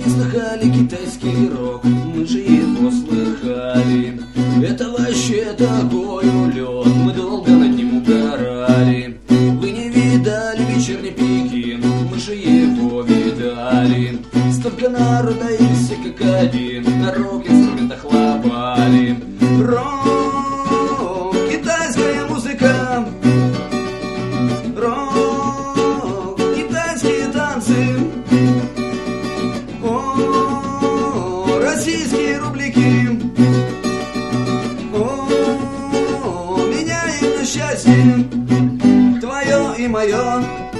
не слыхали китайский рок, мы же его слыхали. Это вообще такой улет, мы долго над ним угорали. Вы не видали вечерний Пекин, мы же его видали. Столько народа и все как один, на рок-инструментах ломали. Рок, китайская музыка, рок, китайские танцы, о, российские рубляки, о, меняем на счастье твое и мое.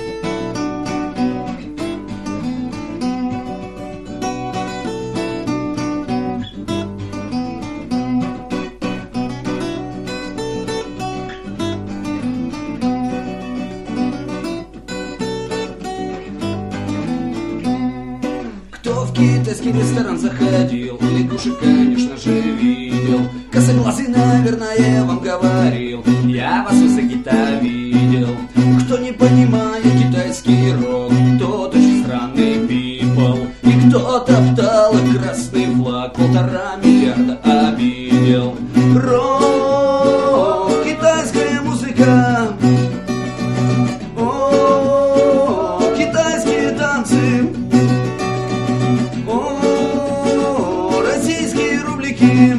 Кто в китайский ресторан заходил, лягушек, конечно же, видел. Косоглазый, наверное, вам говорил, я вас у Сагита видел. Кто не понимает китайский рок, тот очень странный people. И кто топтал красный флаг, 1,5 миллиарда обидел. Рок, китайская музыка, о, китайские танцы, о, российские рубляки,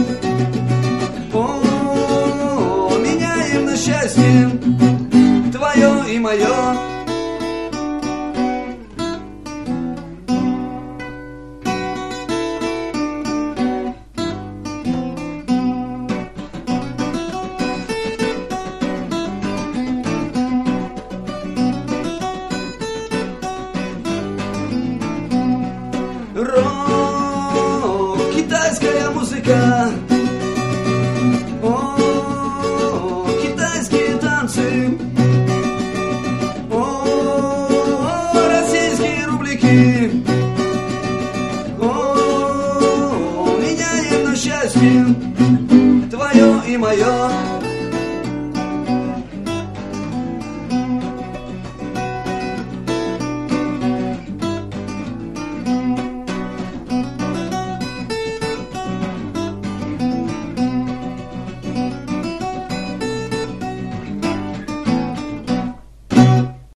о, меняем на счастье твое и мое. Рок, китайская музыка,